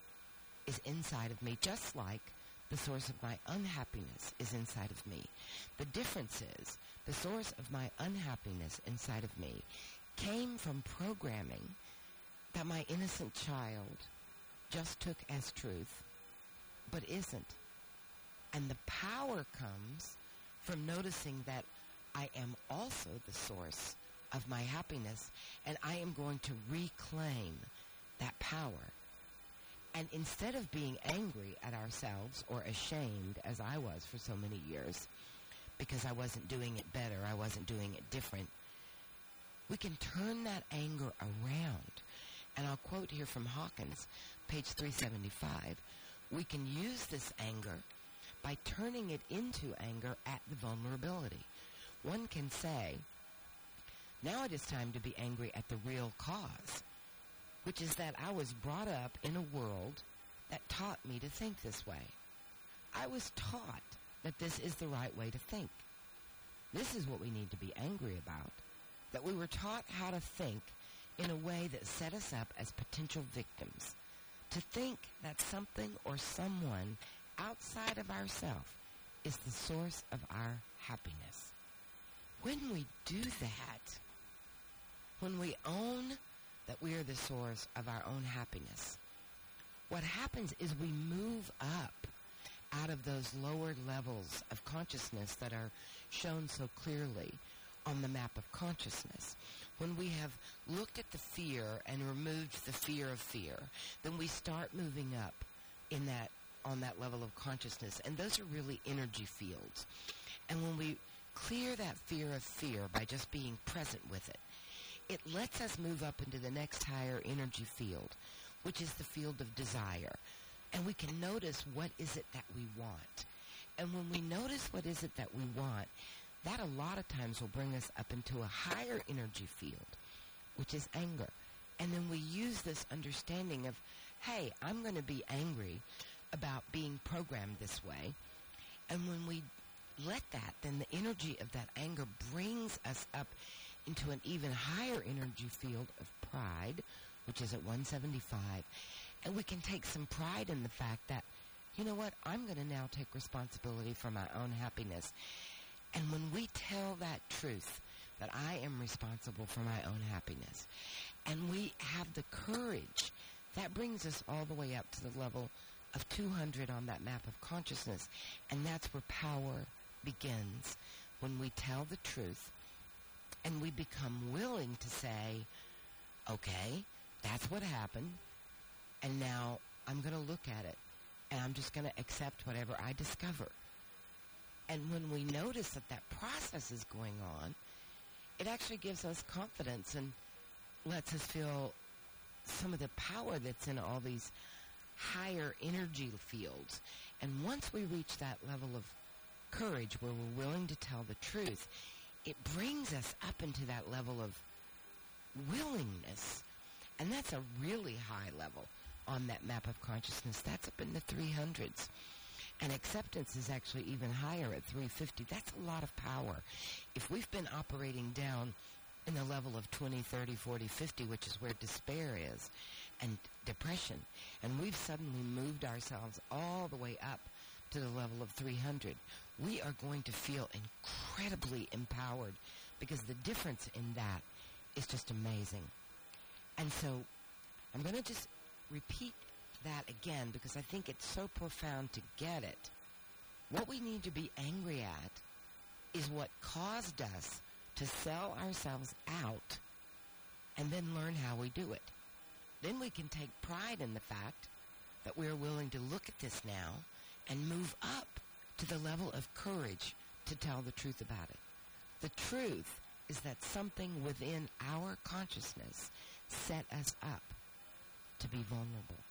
is inside of me, just like the source of my unhappiness is inside of me. The difference is the source of my unhappiness inside of me came from programming that my innocent child just took as truth, but isn't. And the power comes from noticing that I am also the source of my happiness, and I am going to reclaim that power. And instead of being angry at ourselves or ashamed, as I was for so many years, because I wasn't doing it better, I wasn't doing it different, we can turn that anger around. And I'll quote here from Hawkins, page 375. We can use this anger by turning it into anger at the vulnerability. One can say, now it is time to be angry at the real cause, which is that I was brought up in a world that taught me to think this way. I was taught that this is the right way to think. This is what we need to be angry about, that we were taught how to think in a way that set us up as potential victims, to think that something or someone outside of ourselves is the source of our happiness. When we do that, when we own that we are the source of our own happiness, what happens is we move up out of those lower levels of consciousness that are shown so clearly on the map of consciousness. When we have looked at the fear and removed the fear of fear, then we start moving up on that level of consciousness, and those are really energy fields. And when we clear that fear of fear by just being present with it, it lets us move up into the next higher energy field, which is the field of desire. And we can notice what is it that we want. And when we notice what is it that we want, that a lot of times will bring us up into a higher energy field, which is anger. And then we use this understanding of, hey, I'm going to be angry about being programmed this way. And when we let that, then the energy of that anger brings us up into an even higher energy field of pride, which is at 175. And we can take some pride in the fact that, you know what, I'm going to now take responsibility for my own happiness. And when we tell that truth, that I am responsible for my own happiness, and we have the courage, that brings us all the way up to the level of 200 on that map of consciousness. And that's where power begins, when we tell the truth and we become willing to say, okay, that's what happened, and now I'm going to look at it, and I'm just going to accept whatever I discover. And when we notice that that process is going on, it actually gives us confidence and lets us feel some of the power that's in all these higher energy fields. And once we reach that level of courage where we're willing to tell the truth, it brings us up into that level of willingness. And that's a really high level on that map of consciousness. That's up in the 300s. And acceptance is actually even higher at 350. That's a lot of power. If we've been operating down in the level of 20, 30, 40, 50, which is where despair is, and depression, and we've suddenly moved ourselves all the way up to the level of 300, we are going to feel incredibly empowered, because the difference in that is just amazing. And so I'm going to just repeat that again, because I think it's so profound to get it. What we need to be angry at is what caused us to sell ourselves out and then learn how we do it. Then we can take pride in the fact that we're willing to look at this now and move up to the level of courage to tell the truth about it. The truth is that something within our consciousness set us up to be vulnerable.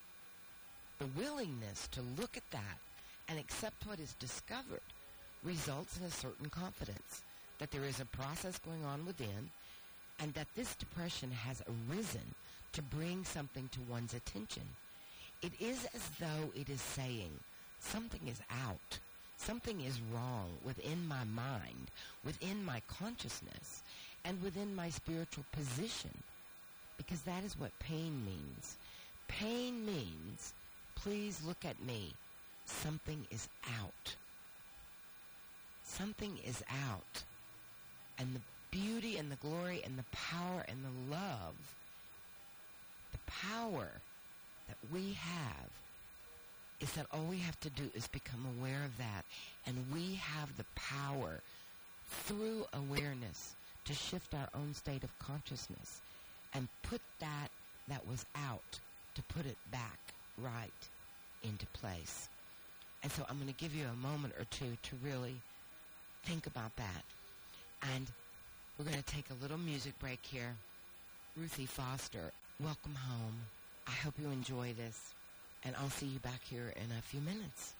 The willingness to look at that and accept what is discovered results in a certain confidence that there is a process going on within, and that this depression has arisen to bring something to one's attention. It is as though it is saying, something is out, something is wrong within my mind, within my consciousness, and within my spiritual position, because that is what pain means. Pain means, please look at me, something is out. Something is out. And the beauty and the glory and the power and the love, the power that we have, is that all we have to do is become aware of that. And we have the power through awareness to shift our own state of consciousness and put that was out, to put it back right into place. And so I'm going to give you a moment or two to really think about that. And we're going to take a little music break here. Ruthie Foster, welcome home. I hope you enjoy this, and I'll see you back here in a few minutes.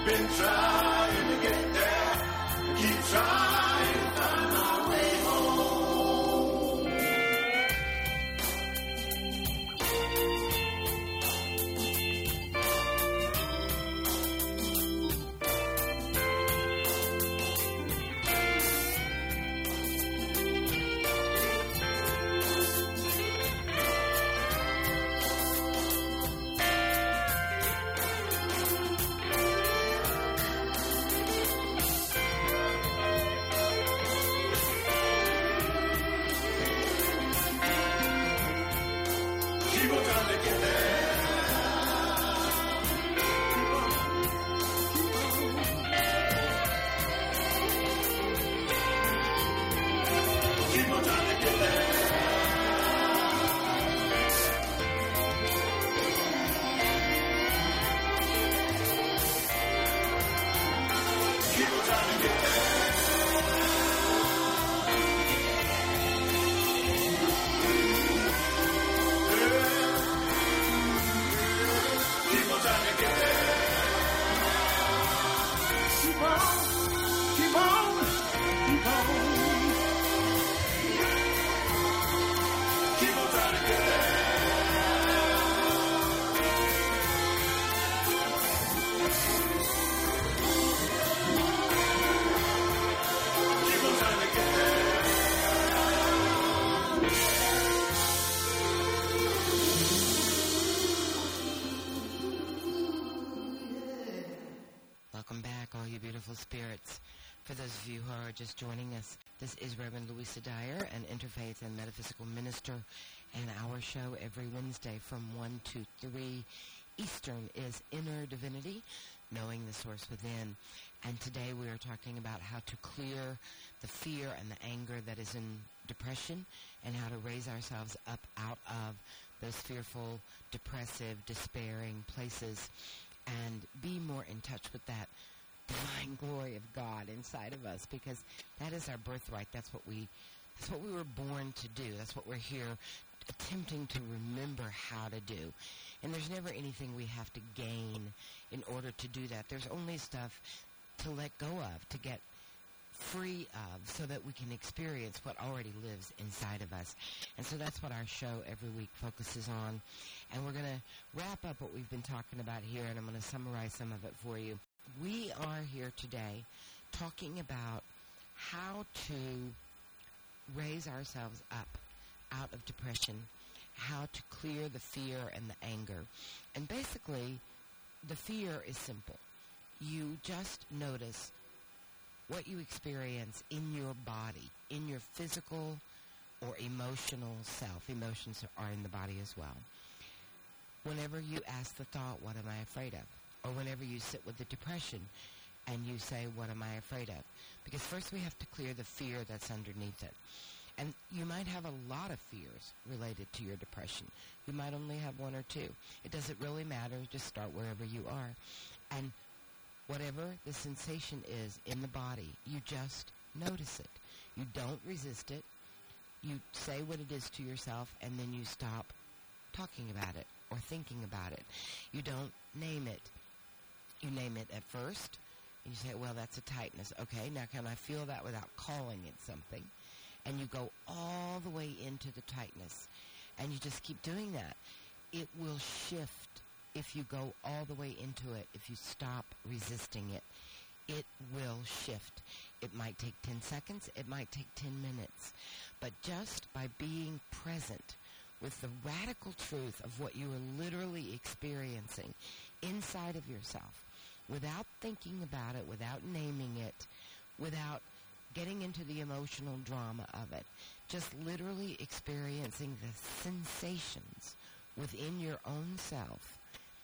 Been trying to get there, keep trying to find my way home. Spirits. For those of you who are just joining us, this is Reverend Louisa Dyer, an interfaith and metaphysical minister, and our show every Wednesday from 1 to 3 Eastern is Inner Divinity, Knowing the Source Within. And today we are talking about how to clear the fear and the anger that is in depression and how to raise ourselves up out of those fearful, depressive, despairing places and be more in touch with that divine glory of God inside of us, because that is our birthright. That's what we were born to do. That's what we're here attempting to remember how to do. And there's never anything we have to gain in order to do that. There's only stuff to let go of, to get free of, so that we can experience what already lives inside of us. And so that's what our show every week focuses on. And we're going to wrap up what we've been talking about here, and I'm going to summarize some of it for you. We are here today talking about how to raise ourselves up out of depression, how to clear the fear and the anger. And basically, the fear is simple. You just notice what you experience in your body, in your physical or emotional self. Emotions are in the body as well. Whenever you ask the thought, what am I afraid of? Or whenever you sit with the depression and you say, what am I afraid of? Because first we have to clear the fear that's underneath it. And you might have a lot of fears related to your depression. You might only have one or two. It doesn't really matter. Just start wherever you are. And whatever the sensation is in the body, you just notice it. You don't resist it. You say what it is to yourself, and then you stop talking about it or thinking about it. You don't name it. You name it at first, and you say, well, that's a tightness. Okay, now can I feel that without calling it something? And you go all the way into the tightness, and you just keep doing that. It will shift if you go all the way into it, if you stop resisting it. It will shift. It might take 10 seconds. It might take 10 minutes. But just by being present with the radical truth of what you are literally experiencing inside of yourself, without thinking about it, without naming it, without getting into the emotional drama of it, just literally experiencing the sensations within your own self,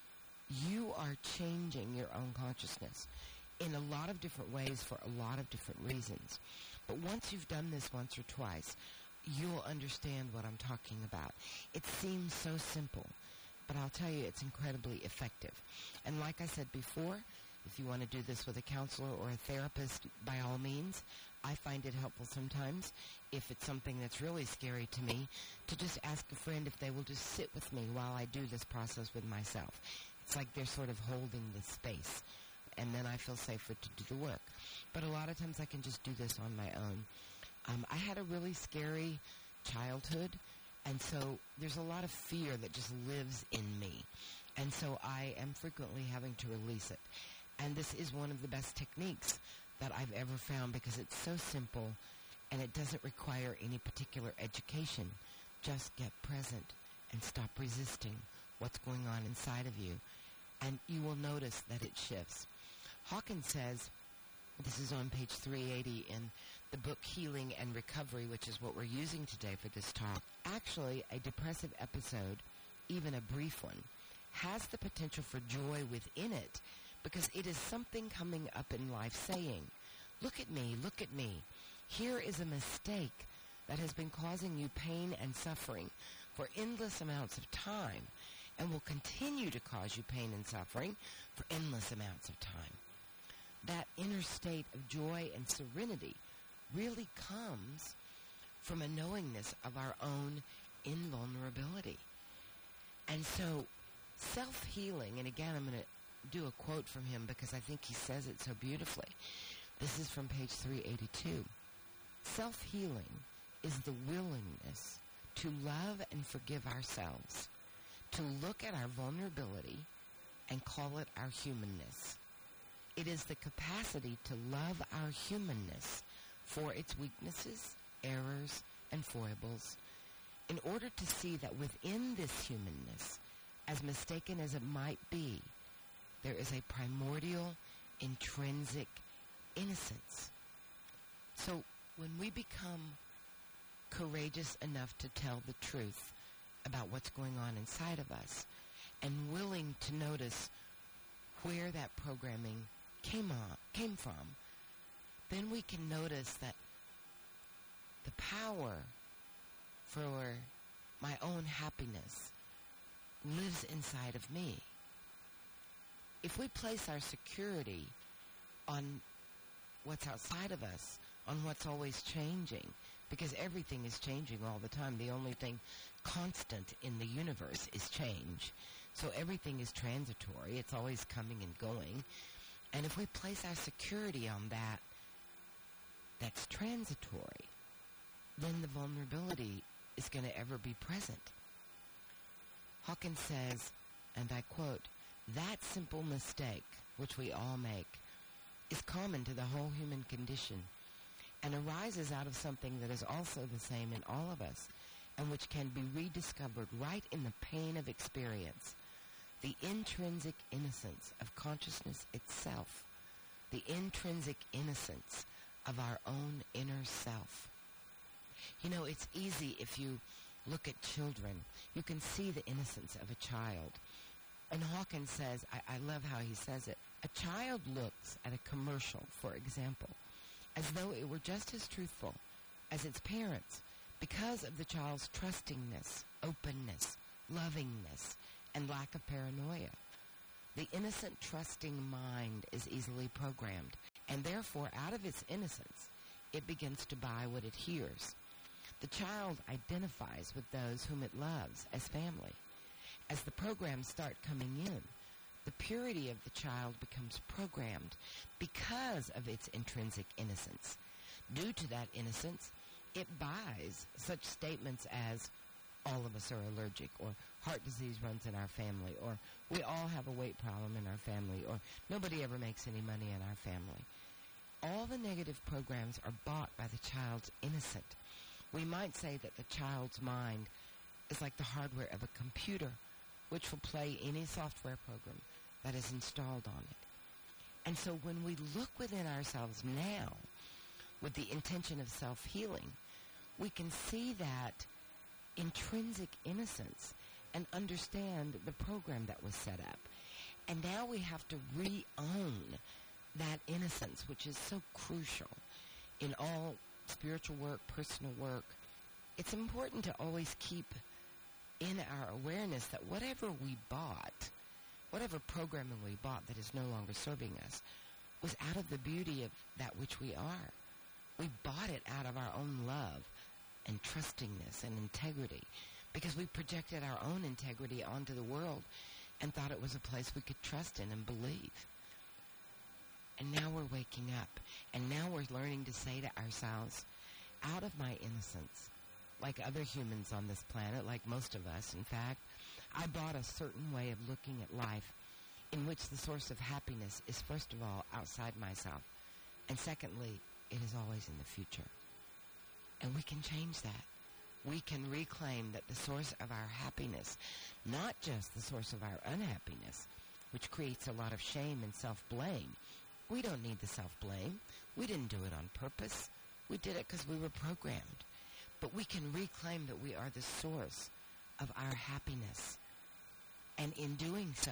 you are changing your own consciousness in a lot of different ways for a lot of different reasons. But once you've done this once or twice, you'll understand what I'm talking about. It seems so simple, but I'll tell you it's incredibly effective. And like I said before, if you want to do this with a counselor or a therapist, by all means. I find it helpful sometimes, if it's something that's really scary to me, to just ask a friend if they will just sit with me while I do this process with myself. It's like they're sort of holding this space. and then I feel safer to do the work. But a lot of times I can just do this on my own. I had a really scary childhood, and so there's a lot of fear that just lives in me. And so I am frequently having to release it. And this is one of the best techniques that I've ever found because it's so simple and it doesn't require any particular education. Just get present and stop resisting what's going on inside of you. And you will notice that it shifts. Hawkins says, this is on page 380 in the book Healing and Recovery, which is what we're using today for this talk. Actually, a depressive episode, even a brief one, has the potential for joy within it because it is something coming up in life saying, look at me, look at me. Here is a mistake that has been causing you pain and suffering for endless amounts of time and will continue to cause you pain and suffering for endless amounts of time. That inner state of joy and serenity really comes from a knowingness of our own invulnerability. And so self-healing, and again I'm going to do a quote from him because I think he says it so beautifully. This is from page 382. Self-healing is the willingness to love and forgive ourselves, to look at our vulnerability and call it our humanness. It is the capacity to love our humanness for its weaknesses, errors, and foibles, in order to see that within this humanness, as mistaken as it might be, there is a primordial, intrinsic innocence. So when we become courageous enough to tell the truth about what's going on inside of us and willing to notice where that programming came from, then we can notice that the power for my own happiness lives inside of me. If we place our security on what's outside of us, on what's always changing, because everything is changing all the time. The only thing constant in the universe is change. So everything is transitory. It's always coming and going. And if we place our security on that, that's transitory, then the vulnerability is going to ever be present. Hawkins says, and I quote, that simple mistake, which we all make, is common to the whole human condition and arises out of something that is also the same in all of us and which can be rediscovered right in the pain of experience, the intrinsic innocence of consciousness itself, the intrinsic innocence of our own inner self. You know, it's easy if you look at children. You can see the innocence of a child. And Hawkins says, I love how he says it, a child looks at a commercial, for example, as though it were just as truthful as its parents because of the child's trustingness, openness, lovingness, and lack of paranoia. The innocent, trusting mind is easily programmed, and therefore, out of its innocence, it begins to buy what it hears. The child identifies with those whom it loves as family. As the programs start coming in, the purity of the child becomes programmed because of its intrinsic innocence. Due to that innocence, it buys such statements as, all of us are allergic, or heart disease runs in our family, or we all have a weight problem in our family, or nobody ever makes any money in our family. All the negative programs are bought by the child's innocent. We might say that the child's mind is like the hardware of a computer, which will play any software program that is installed on it. And so when we look within ourselves now with the intention of self-healing, we can see that intrinsic innocence and understand the program that was set up. And now we have to re-own that innocence, which is so crucial in all spiritual work, personal work. It's important to always keep in our awareness that whatever we bought, whatever programming we bought that is no longer serving us, was out of the beauty of that which we are. We bought it out of our own love and trustingness and integrity because we projected our own integrity onto the world and thought it was a place we could trust in and believe. And now we're waking up. And now we're learning to say to ourselves, out of my innocence, like other humans on this planet, like most of us, in fact, I bought a certain way of looking at life in which the source of happiness is, first of all, outside myself. And secondly, it is always in the future. And we can change that. We can reclaim that the source of our happiness, not just the source of our unhappiness, which creates a lot of shame and self-blame. We don't need the self-blame. We didn't do it on purpose. We did it because we were programmed. But we can reclaim that we are the source of our happiness. And in doing so,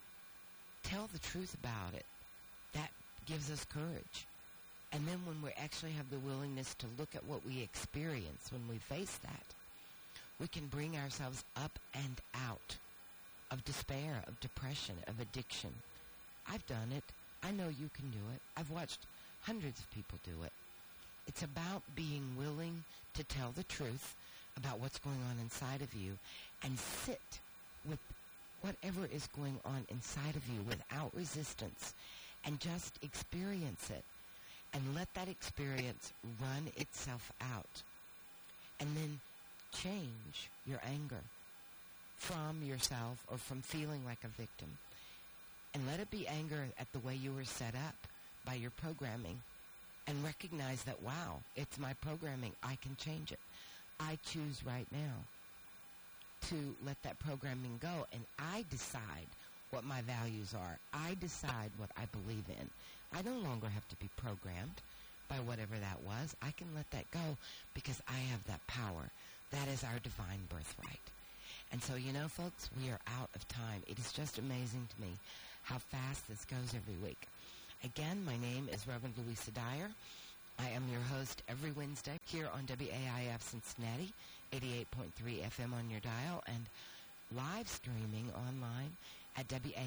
tell the truth about it. That gives us courage. And then when we actually have the willingness to look at what we experience when we face that, we can bring ourselves up and out of despair, of depression, of addiction. I've done it. I know you can do it. I've watched hundreds of people do it. It's about being willing to tell the truth about what's going on inside of you and sit with whatever is going on inside of you without resistance and just experience it and let that experience run itself out. And then change your anger from yourself or from feeling like a victim. And let it be anger at the way you were set up by your programming. And recognize that, wow, it's my programming. I can change it. I choose right now to let that programming go. And I decide what my values are. I decide what I believe in. I no longer have to be programmed by whatever that was. I can let that go because I have that power. That is our divine birthright. And so, you know, folks, we are out of time. It is just amazing to me how fast this goes every week. Again, my name is Reverend Louisa Dyer. I am your host every Wednesday here on WAIF Cincinnati, 88.3 FM on your dial, and live streaming online at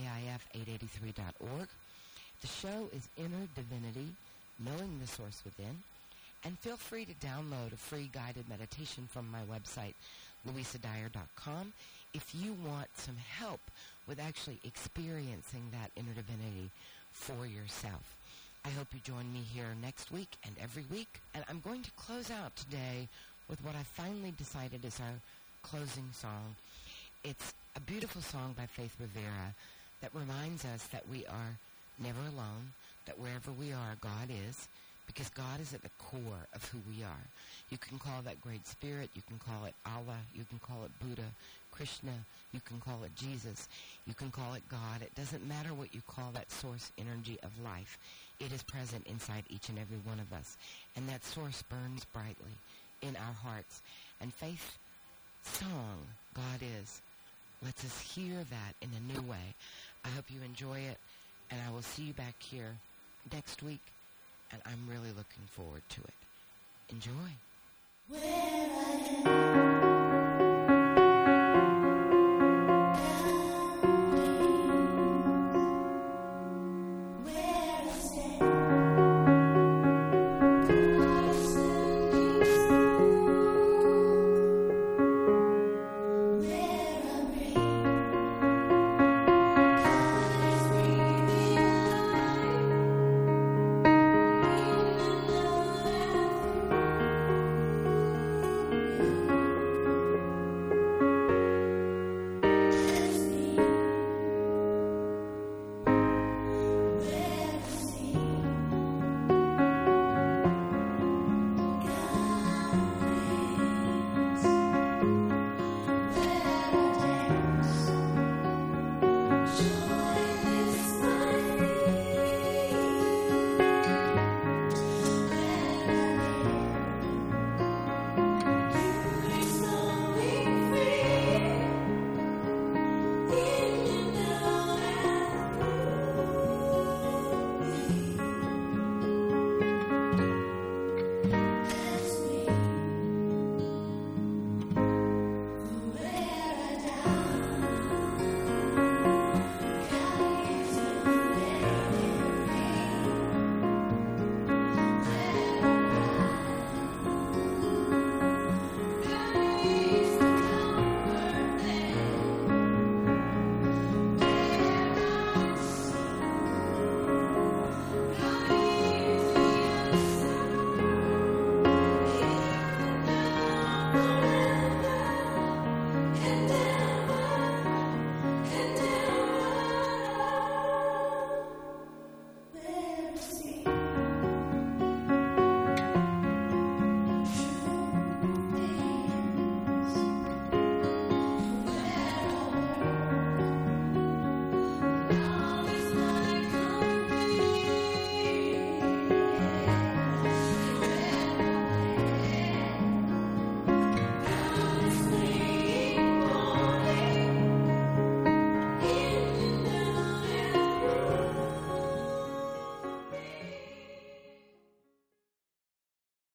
WAIF883.org. The show is Inner Divinity, Knowing the Source Within, and feel free to download a free guided meditation from my website, louisadyer.com, if you want some help with actually experiencing that inner divinity for yourself. I hope you join me here next week and every week. And I'm going to close out today with what I finally decided is our closing song. It's a beautiful song by Faith Rivera that reminds us that we are never alone, that wherever we are, God is, because God is at the core of who we are. You can call that Great Spirit, you can call it Allah, you can call it Buddha, Krishna, you can call it Jesus, you can call it God. It doesn't matter what you call that source energy of life. It is present inside each and every one of us. And that source burns brightly in our hearts. And Faith's song, God Is, lets us hear that in a new way. I hope you enjoy it, and I will see you back here next week, and I'm really looking forward to it. Enjoy. Where I am.